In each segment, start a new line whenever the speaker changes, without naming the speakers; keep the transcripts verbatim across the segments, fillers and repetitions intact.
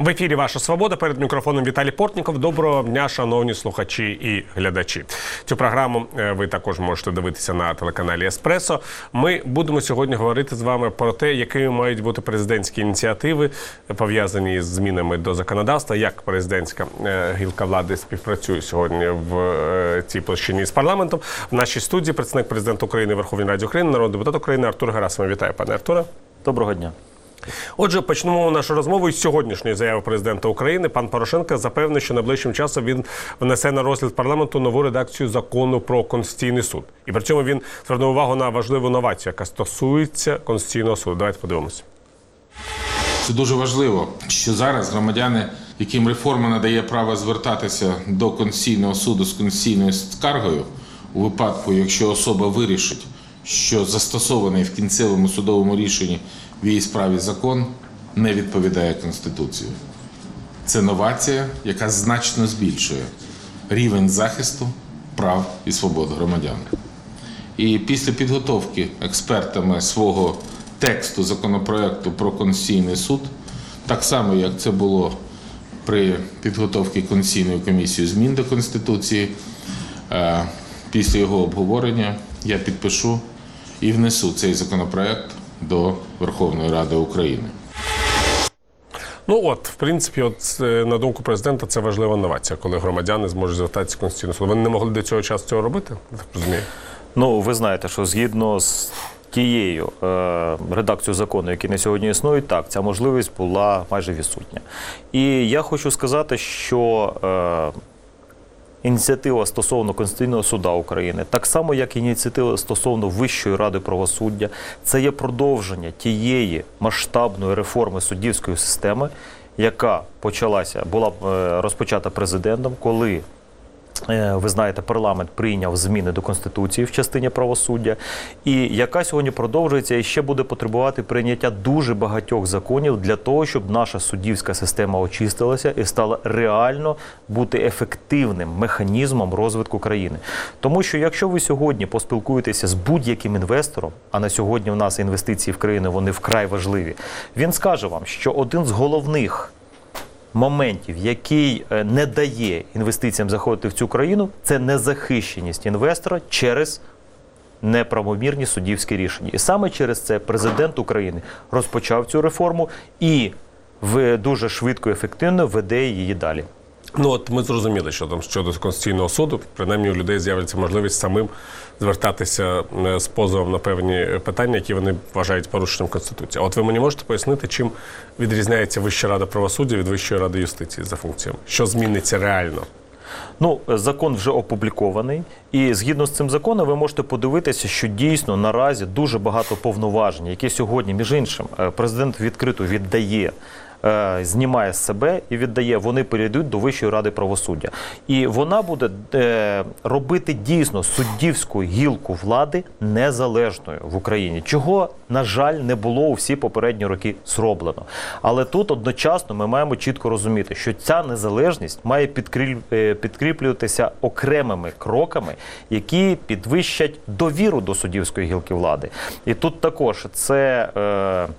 В ефірі «Ваша свобода», перед мікрофоном Віталій Портніков. Доброго дня, шановні слухачі і глядачі. Цю програму ви також можете дивитися на телеканалі «Еспресо». Ми будемо сьогодні говорити з вами про те, якими мають бути президентські ініціативи, пов'язані з змінами до законодавства, як президентська гілка влади співпрацює сьогодні в цій площині з парламентом. В нашій студії представник президента України Верховної Ради України, народний депутат України Артур Герасимов. Вітаю, пане Артуре.
Доброго дня.
Отже, почнемо нашу розмову із сьогоднішньої заяви президента України. Пан Порошенко запевнив, що найближчим часом він внесе на розгляд парламенту нову редакцію закону про Конституційний суд. І при цьому він звернув увагу на важливу новацію, яка стосується Конституційного суду. Давайте подивимося.
Це дуже важливо, що зараз громадяни, яким реформа надає право звертатися до Конституційного суду з конституційною скаргою, у випадку, якщо особа вирішить, що застосований в кінцевому судовому рішенні в її справі закон не відповідає Конституції. Це новація, яка значно збільшує рівень захисту прав і свобод громадян. І після підготовки експертами свого тексту законопроекту про Конституційний суд, так само, як це було при підготовці Конституційної комісії змін до Конституції, після його обговорення я підпишу і внесу цей законопроект до Верховної Ради України.
Ну от, в принципі, от, на думку президента, це важлива новація, коли громадяни зможуть звертатися в Конституційний суд. Вони не могли до цього часу цього робити? Я так розумію.
Ну, ви знаєте, що згідно з тією е, редакцією закону, які на сьогодні існують, так, ця можливість була майже відсутня. І я хочу сказати, що е, ініціатива стосовно Конституційного суду України, так само, як і ініціатива стосовно Вищої ради правосуддя, це є продовження тієї масштабної реформи суддівської системи, яка почалася, була розпочата президентом, коли, ви знаєте, парламент прийняв зміни до Конституції в частині правосуддя, і яка сьогодні продовжується і ще буде потребувати прийняття дуже багатьох законів для того, щоб наша суддівська система очистилася і стала реально бути ефективним механізмом розвитку країни. Тому що якщо ви сьогодні поспілкуєтеся з будь-яким інвестором, а на сьогодні в нас інвестиції в країну, вони вкрай важливі, він скаже вам, що один з головних моментів, який не дає інвестиціям заходити в цю країну, це незахищеність інвестора через неправомірні суддівські рішення. І саме через це президент України розпочав цю реформу і дуже швидко і ефективно веде її далі.
Ну от ми зрозуміли, що там щодо Конституційного суду, принаймні у людей з'явиться можливість самим звертатися з позовом на певні питання, які вони вважають порушенням Конституції. А от ви мені можете пояснити, чим відрізняється Вища рада правосуддя від Вищої ради юстиції за функціями? Що зміниться реально?
Ну, закон вже опублікований, і згідно з цим законом ви можете подивитися, що дійсно наразі дуже багато повноважень, які сьогодні, між іншим, президент відкрито віддає, знімає з себе і віддає, вони перейдуть до Вищої ради правосуддя. І вона буде е, робити дійсно суддівську гілку влади незалежною в Україні, чого, на жаль, не було у всі попередні роки зроблено. Але тут одночасно ми маємо чітко розуміти, що ця незалежність має підкріп, підкріплюватися окремими кроками, які підвищать довіру до суддівської гілки влади. І тут також це Е,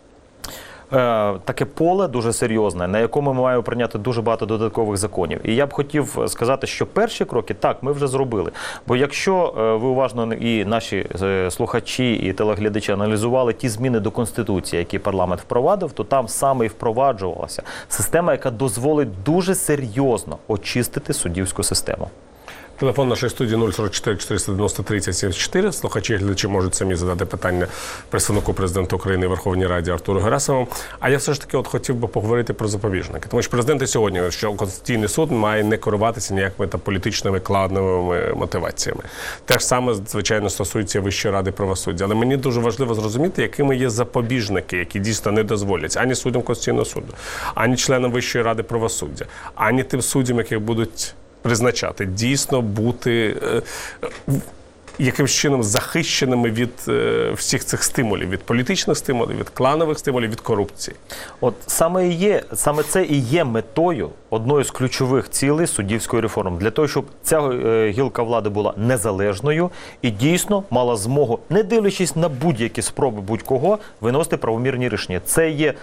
таке поле дуже серйозне, на якому ми маємо прийняти дуже багато додаткових законів. І я б хотів сказати, що перші кроки, так, ми вже зробили. Бо якщо ви уважно і наші слухачі, і телеглядачі аналізували ті зміни до Конституції, які парламент впровадив, то там саме і впроваджувалася система, яка дозволить дуже серйозно очистити суддівську систему.
Телефон нашої студії нуль сорок чотири чотириста дев'яносто тридцять сімдесят чотири. Слухачі і глядачі можуть самі задати питання представнику президента України Верховній Раді Артуру Герасимову. А я все ж таки от хотів би поговорити про запобіжники. Тому що президент і сьогодні говорить, що Конституційний суд має не керуватися ніякими там політичними клановими мотиваціями. Те ж саме, звичайно, стосується Вищої ради правосуддя. Але мені дуже важливо зрозуміти, якими є запобіжники, які дійсно не дозволять ані суддям Конституційного суду, ані членам Вищої ради правосуддя, ані тим суддям, яких будуть призначати, дійсно бути е, якимось чином захищеними від е, всіх цих стимулів, від політичних стимулів, від кланових стимулів, від корупції.
От саме і є, саме це і є метою одної з ключових цілей суддівської реформи. Для того, щоб ця е, гілка влади була незалежною і дійсно мала змогу, не дивлячись на будь-які спроби будь-кого, виносити правомірні рішення. Це є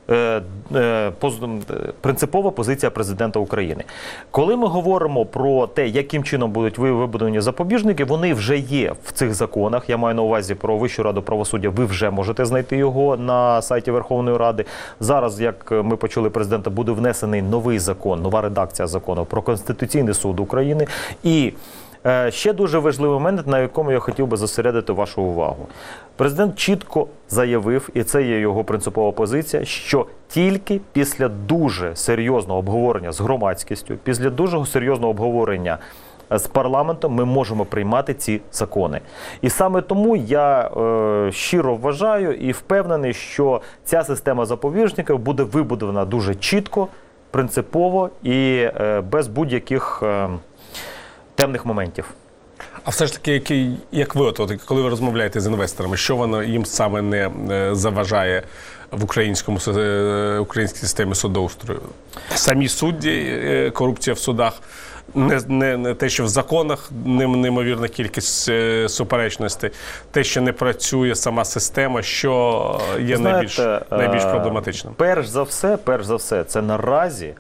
е, е, поз, принципова позиція президента України. Коли ми говоримо про те, яким чином будуть вибудовані запобіжники, вони вже є в цих законах. Я маю на увазі про Вищу раду правосуддя. Ви вже можете знайти його на сайті Верховної Ради. Зараз, як ми почули президента, буде внесений новий закон, нова редакція закону про Конституційний суд України. І е, ще дуже важливий момент, на якому я хотів би зосередити вашу увагу. Президент чітко заявив, і це є його принципова позиція, що тільки після дуже серйозного обговорення з громадськістю, після дуже серйозного обговорення з парламентом ми можемо приймати ці закони. І саме тому я е, щиро вважаю і впевнений, що ця система запобіжників буде вибудована дуже чітко, принципово і е, без будь-яких е, темних моментів.
А все ж таки, який, як ви, от, от, коли ви розмовляєте з інвесторами, що воно їм саме не е, заважає в українському, е, українській системі судоустрою? Самі судді, е, корупція в судах, не, не, не те, що в законах неймовірна кількість е, суперечностей, те, що не працює сама система, що є
Знаєте,
найбільш, найбільш проблематичним?
Перш за все, перш за все, це наразі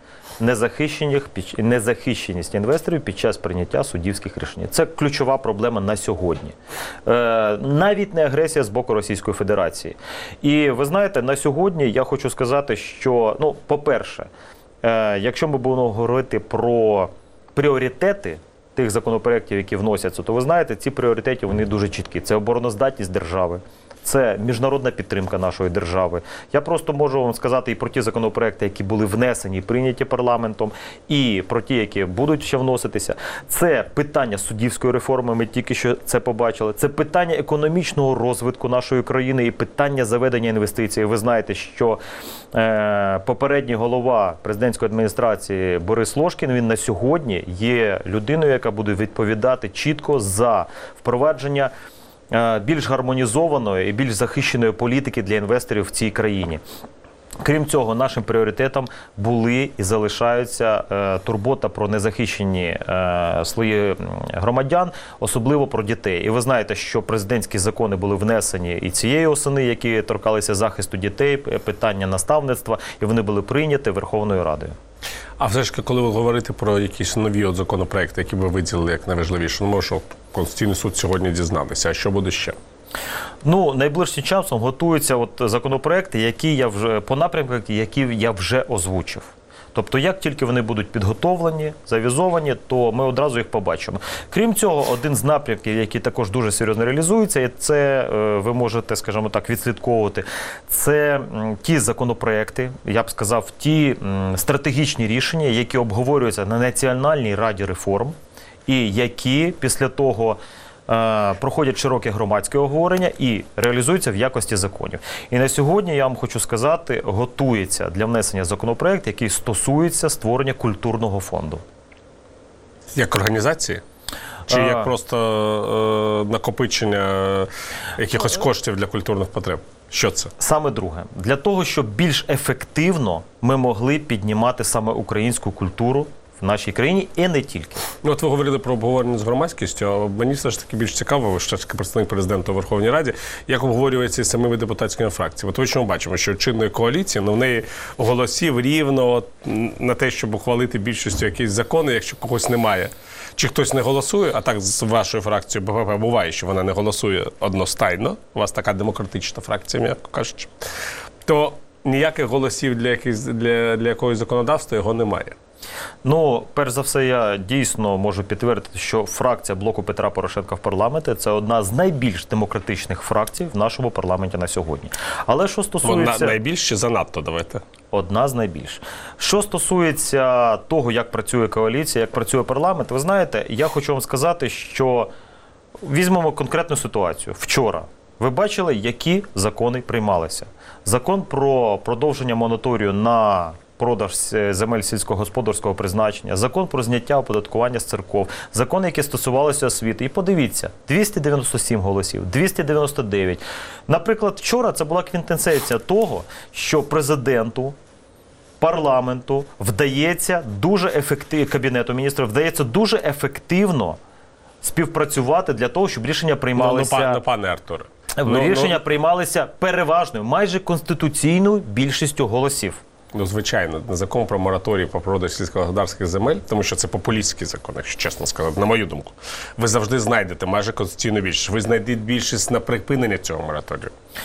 незахищеність інвесторів під час прийняття суддівських рішень. Це ключова проблема на сьогодні. Е, навіть не агресія з боку Російської Федерації. І ви знаєте, на сьогодні я хочу сказати, що, ну, по-перше, е, якщо ми будемо говорити про пріоритети тих законопроєктів, які вносяться, то ви знаєте, ці пріоритети, вони дуже чіткі. Це обороноздатність держави. Це міжнародна підтримка нашої держави. Я просто можу вам сказати і про ті законопроекти, які були внесені і прийняті парламентом, і про ті, які будуть ще вноситися. Це питання суддівської реформи, ми тільки що це побачили. Це питання економічного розвитку нашої країни і питання заведення інвестицій. Ви знаєте, що е, попередній голова президентської адміністрації Борис Лошкін, він на сьогодні є людиною, яка буде відповідати чітко за впровадження більш гармонізованої і більш захищеної політики для інвесторів в цій країні. Крім цього, нашим пріоритетом були і залишаються е, турбота про незахищені е, слої громадян, особливо про дітей. І ви знаєте, що президентські закони були внесені і цієї осени, які торкалися захисту дітей, питання наставництва, і вони були прийняті Верховною Радою.
А все ж, коли ви говорите про якісь нові от законопроекти, які ви виділили як найважливіше, ну, може, що Конституційний суд сьогодні дізнатися, а що буде ще?
Ну, найближчим часом готуються от законопроекти, які я вже, по напрямках, які я вже озвучив. Тобто, як тільки вони будуть підготовлені, завізовані, то ми одразу їх побачимо. Крім цього, один з напрямків, який також дуже серйозно реалізується, і це ви можете, скажімо так, відслідковувати, це ті законопроекти, я б сказав, ті стратегічні рішення, які обговорюються на Національній раді реформ, і які після того проходять широке громадське обговорення і реалізуються в якості законів. І на сьогодні, я вам хочу сказати, готується для внесення законопроект, який стосується створення культурного фонду.
Як організації? Чи
а...
як просто е, накопичення якихось коштів для культурних потреб? Що це?
Саме друге. Для того, щоб більш ефективно ми могли піднімати саме українську культуру в нашій країні і не тільки.
Ну, от ви говорили про обговорення з громадськістю, а мені все ж таки більш цікаво, ви ж таки представник президента у Верховній Раді, як обговорюється з самими депутатськими фракціями. От ви чому бачимо, що чинної коаліції, ну, в неї голосів рівно от, на те, щоб ухвалити більшістю якісь закони, якщо когось немає. Чи хтось не голосує, а так з вашою фракцією БПП буває, що вона не голосує одностайно, у вас така демократична фракція, м'яко кажучи, то ніяких голосів для, яких, для, для якогось законодавства його немає.
Ну, перш за все, я дійсно можу підтвердити, що фракція Блоку Петра Порошенка в парламенті – це одна з найбільш демократичних фракцій в нашому парламенті на сьогодні. Але що стосується...
Вона найбільш чи занадто, давайте?
Одна з найбільш. Що стосується того, як працює коаліція, як працює парламент, ви знаєте, я хочу вам сказати, що візьмемо конкретну ситуацію. Вчора ви бачили, які закони приймалися. Закон про продовження мораторію на продаж земель сільськогосподарського призначення, закон про зняття оподаткування з церков, закон, який стосувалися освіти. І подивіться, двісті дев'яносто сім голосів, двісті дев'яносто дев'ять. Наприклад, вчора це була квінтесенція того, що президенту, парламенту вдається дуже ефективно, Кабінету міністрів вдається дуже ефективно співпрацювати для того, щоб рішення приймалися...
Ну, ну, пане Артуре. Ну,
рішення
ну...
приймалися переважною, майже конституційною більшістю голосів.
Ну, звичайно, закон про мораторій по продаж сільськогосподарських земель, тому що це популістський закон, якщо чесно сказати, на мою думку. Ви завжди знайдете майже конституційну більшість. Ви знайдете більшість на припинення цього мораторію.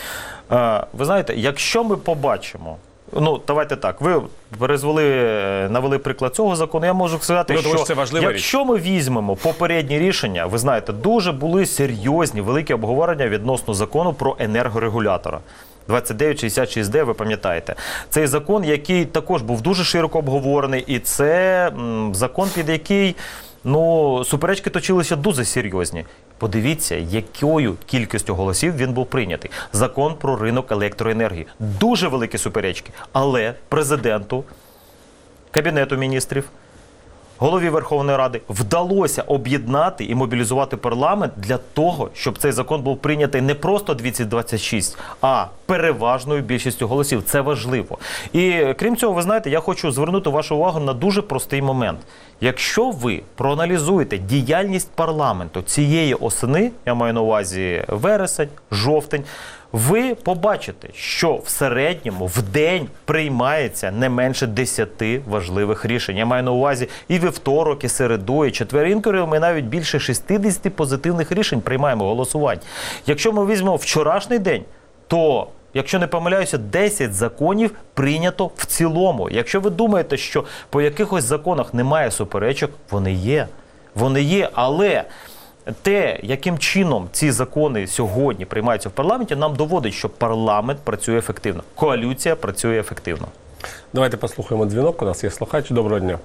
Ви знаєте, якщо ми побачимо, ну, давайте так, ви перезвели, навели приклад цього закону, я можу сказати,
ну,
що
це важлива
якщо
річ.
ми візьмемо попередні рішення, ви знаєте, дуже були серйозні, великі обговорення відносно закону про енергорегулятора. двадцять дев'ять шістдесят шість де, ви пам'ятаєте. Цей закон, який також був дуже широко обговорений, і це м, закон, під який, ну, суперечки точилися дуже серйозні. Подивіться, якою кількістю голосів він був прийнятий. Закон про ринок електроенергії. Дуже великі суперечки. Але президенту, Кабінету міністрів, Голові Верховної Ради вдалося об'єднати і мобілізувати парламент для того, щоб цей закон був прийнятий не просто двісті двадцять шість, а переважною більшістю голосів. Це важливо. І крім цього, ви знаєте, я хочу звернути вашу увагу на дуже простий момент. Якщо ви проаналізуєте діяльність парламенту цієї осени, я маю на увазі вересень, жовтень, ви побачите, що в середньому в день приймається не менше десяти важливих рішень. Я маю на увазі і вівторок, і середу, і четвер. Інколи ми навіть більше шістдесят позитивних рішень приймаємо голосувань. Якщо ми візьмемо вчорашній день, то, якщо не помиляюся, десять законів прийнято в цілому. Якщо ви думаєте, що по якихось законах немає суперечок, вони є. Вони є, але те, яким чином ці закони сьогодні приймаються в парламенті, нам доводить, що парламент працює ефективно. Коаліція працює ефективно.
Давайте послухаємо дзвінок. У нас є слухач. Доброго дня.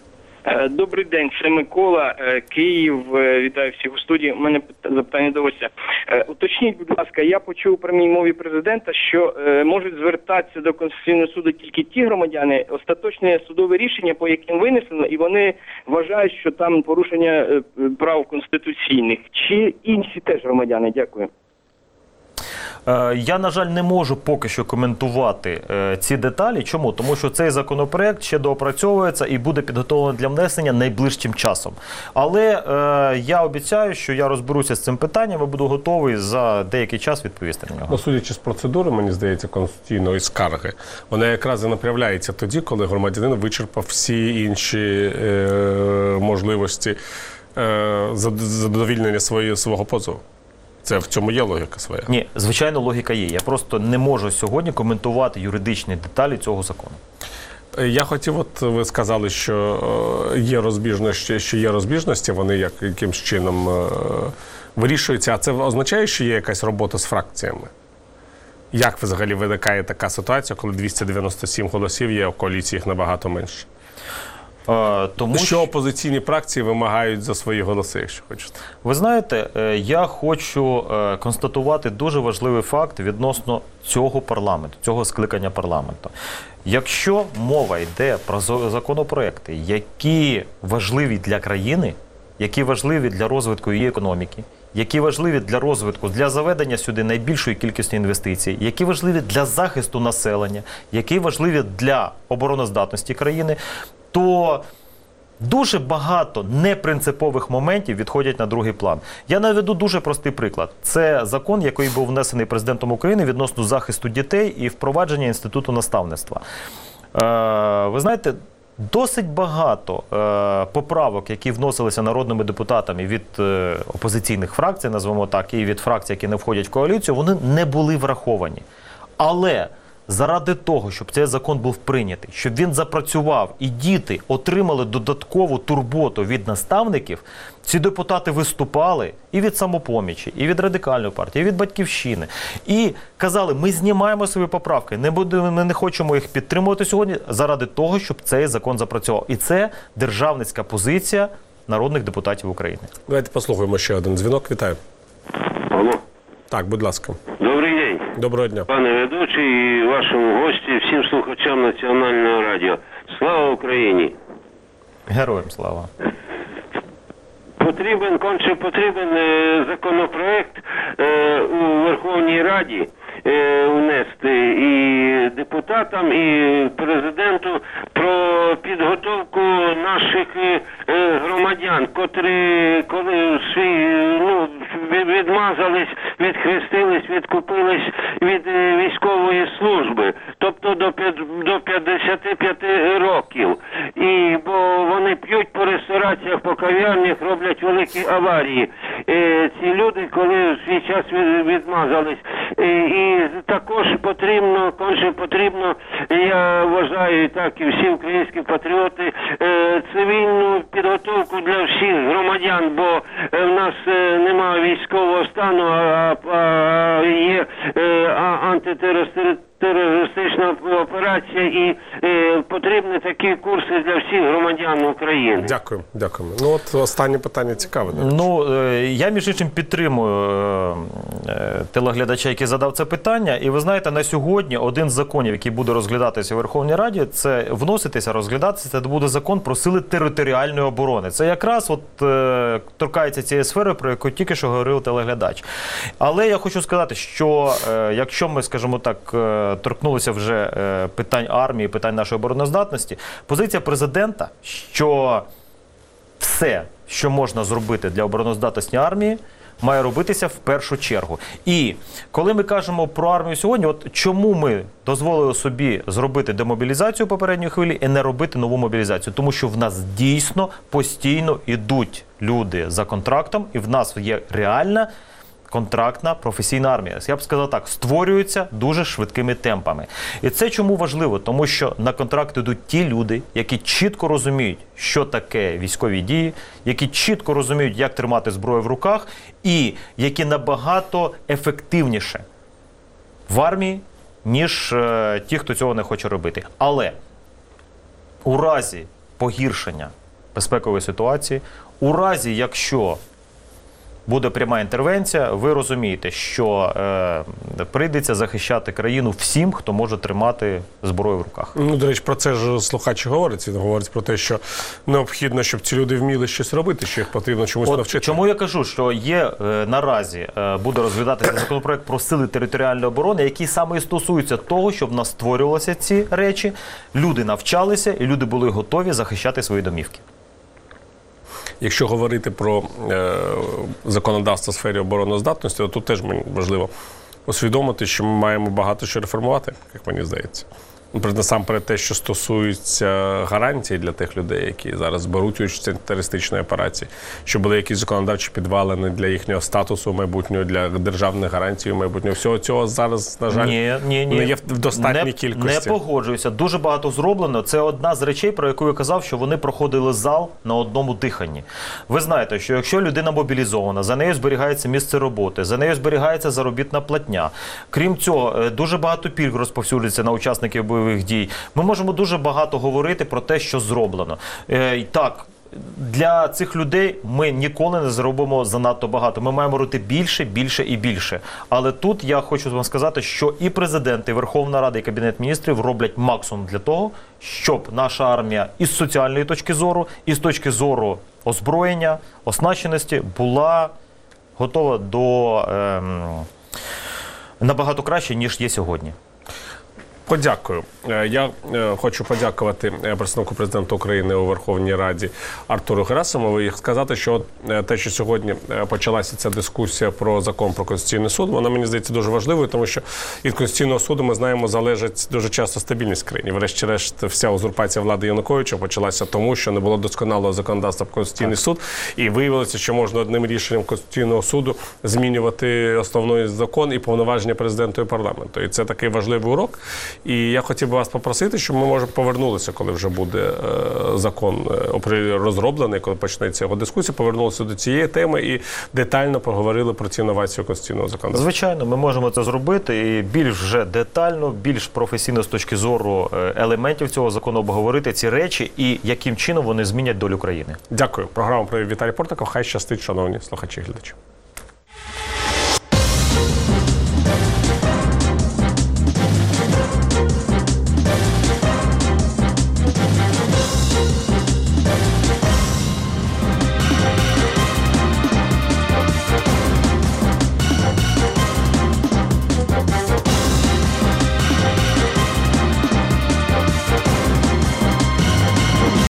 Добрий день, це Микола, Київ. Вітаю всіх у студії. У мене запитання до гостя. Уточніть, будь ласка, я почув у прямій мові президента, що можуть звертатися до Конституційного суду тільки ті громадяни, остаточне судове рішення, по яким винесено, і вони вважають, що там порушення прав конституційних. Чи інші теж громадяни? Дякую.
Я, на жаль, не можу поки що коментувати е, ці деталі. Чому? Тому що цей законопроект ще доопрацьовується і буде підготовлений для внесення найближчим часом. Але е, я обіцяю, що я розберуся з цим питанням і буду готовий за деякий час відповісти на нього.
Ну, судячи з процедури, мені здається, конституційної скарги, вона якраз і направляється тоді, коли громадянин вичерпав всі інші е, можливості е, задовільнення свої, свого позову. Це в цьому є логіка своя?
Ні, звичайно, логіка є. Я просто не можу сьогодні коментувати юридичні деталі цього закону.
Я хотів, от ви сказали, що є розбіжності, що є розбіжності, вони як, якимсь чином е, вирішуються. А це означає, що є якась робота з фракціями? Як взагалі виникає така ситуація, коли двісті дев'яносто сім голосів є, а в коаліції їх набагато менше? Тому що, що опозиційні фракції вимагають за свої голоси, якщо хочете?
Ви знаєте, я хочу констатувати дуже важливий факт відносно цього парламенту, цього скликання парламенту. Якщо мова йде про законопроекти, які важливі для країни, які важливі для розвитку її економіки, які важливі для розвитку, для заведення сюди найбільшої кількості інвестицій, які важливі для захисту населення, які важливі для обороноздатності країни, то дуже багато непринципових моментів відходять на другий план. Я наведу дуже простий приклад. Це закон, який був внесений президентом України відносно захисту дітей і впровадження інституту наставництва. Е, ви знаєте, досить багато е, поправок, які вносилися народними депутатами від е, опозиційних фракцій, назвемо так, і від фракцій, які не входять в коаліцію, вони не були враховані. Але заради того, щоб цей закон був прийнятий, щоб він запрацював і діти отримали додаткову турботу від наставників, ці депутати виступали і від «Самопомічі», і від Радикальної партії, і від «Батьківщини». І казали, ми знімаємо свої поправки, не будемо, ми не хочемо їх підтримувати сьогодні заради того, щоб цей закон запрацював. І це державницька позиція народних депутатів України.
Давайте послухаємо ще один дзвінок. Вітаю.
Алло.
Так, будь ласка.
Добрий день.
Доброго дня.
Пане ведучий, і вашому гості, всім слухачам Національного радіо. Слава Україні!
Героям слава!
Потрібен, конче потрібен е, законопроект е, у Верховній Раді е, внести і депутатам, і президенту про підготовку наших е, громадян, котрі коли свій, ну, відмазались від відхрестились, відкупились від е, військової служби, тобто до п'ят- до п'ятдесят п'ять років. І бо вони п'ють по рестораціях, по кав'ярнях, роблять великі аварії. Е, ці люди, коли в свій час від- відмазались. Е, і також потрібно, конче потрібно, я вважаю, так і всі українські патріоти, е, цивільну підготовку для всіх громадян, бо е, в нас е, немає військового стану, а, а є е, а, антитерористична операція, і е, потрібні такі курси для всіх громадян України.
Дякую, дякую. Ну от останнє питання цікаве. до речі.
Ну, е, я, між іншим, підтримую е, е, телеглядача, який задав це питання. І ви знаєте, на сьогодні один з законів, який буде розглядатися у Верховній Раді, це вноситися, розглядатися, це буде закон про сили територіальної оборони. Це якраз от е, торкається цієї сфери, про яку тільки що говорив телеглядач. Але я хочу сказати, що е, якщо ми, скажімо так, е, торкнулися вже е, питань армії, питань нашої обороноздатності, позиція президента, що все, що можна зробити для обороноздатності армії, має робитися в першу чергу. І коли ми кажемо про армію сьогодні, от чому ми дозволили собі зробити демобілізацію попередньої хвилі і не робити нову мобілізацію? Тому що в нас дійсно постійно йдуть люди за контрактом, і в нас є реальна контрактна професійна армія. Я б сказав так, створюється дуже швидкими темпами. І це чому важливо? Тому що на контракт йдуть ті люди, які чітко розуміють, що таке військові дії, які чітко розуміють, як тримати зброю в руках, і які набагато ефективніше в армії, ніж е, ті, хто цього не хоче робити. Але у разі погіршення безпекової ситуації, у разі, якщо буде пряма інтервенція, ви розумієте, що е, прийдеться захищати країну всім, хто може тримати зброю в руках.
Ну, до речі, про це ж слухач говорить. Він говорить про те, що необхідно, щоб ці люди вміли щось робити, що їх потрібно чомусь
От
навчити.
чому я кажу, що є е, наразі е, буде розглядатися законопроект про сили територіальної оборони, який саме і стосується того, щоб в нас створювалися ці речі, люди навчалися і люди були готові захищати свої домівки.
Якщо говорити про е, законодавство в сфері обороноздатності, то тут теж мені важливо усвідомити, що ми маємо багато що реформувати, як мені здається. Насамперед те, що стосується гарантій для тих людей, які зараз беруть участь в терористичній операції, щоб були якісь законодавчі підвалини для їхнього статусу майбутнього, для державних гарантій майбутнього. Всього цього зараз, на жаль,
ні, ні, ні.
не є в достатній
не,
кількості.
Не погоджуюся. Дуже багато зроблено. Це одна з речей, про яку я казав, що вони проходили зал на одному диханні. Ви знаєте, що якщо людина мобілізована, за нею зберігається місце роботи, за нею зберігається заробітна платня. Крім цього, дуже багато пільг розповсюджується на учасників бойових дій. Ми можемо дуже багато говорити про те, що зроблено. Е, так, для цих людей ми ніколи не зробимо занадто багато. Ми маємо робити більше, більше і більше. Але тут я хочу вам сказати, що і президент, і Верховна Рада, і Кабінет міністрів роблять максимум для того, щоб наша армія із соціальної точки зору, і з точки зору озброєння, оснащеності була готова до ем, набагато краще, ніж є сьогодні.
Подякую. Я хочу подякувати представнику президента України у Верховній Раді Артуру Герасимову і сказати, що те, що сьогодні почалася ця дискусія про закон про Конституційний суд, вона, мені здається, дуже важливою, тому що від Конституційного суду, ми знаємо, залежить дуже часто стабільність країни. Врешті-решт, вся узурпація влади Януковича почалася тому, що не було досконалого законодавства про Конституційний суд, і виявилося, що можна одним рішенням Конституційного суду змінювати основний закон і повноваження президента і парламенту. І це такий важливий урок. І я хотів би вас попросити, щоб ми, може, повернулися, коли вже буде е, закон е, розроблений, коли почнеться його дискусія, повернулися до цієї теми і детально поговорили про ці новації конституційного законодавства.
Звичайно, ми можемо це зробити і більш вже детально, більш професійно з точки зору елементів цього закону обговорити ці речі і яким чином вони змінять долю країни.
Дякую. Програму провів Віталій Портников. Хай щастить, шановні слухачі і глядачі.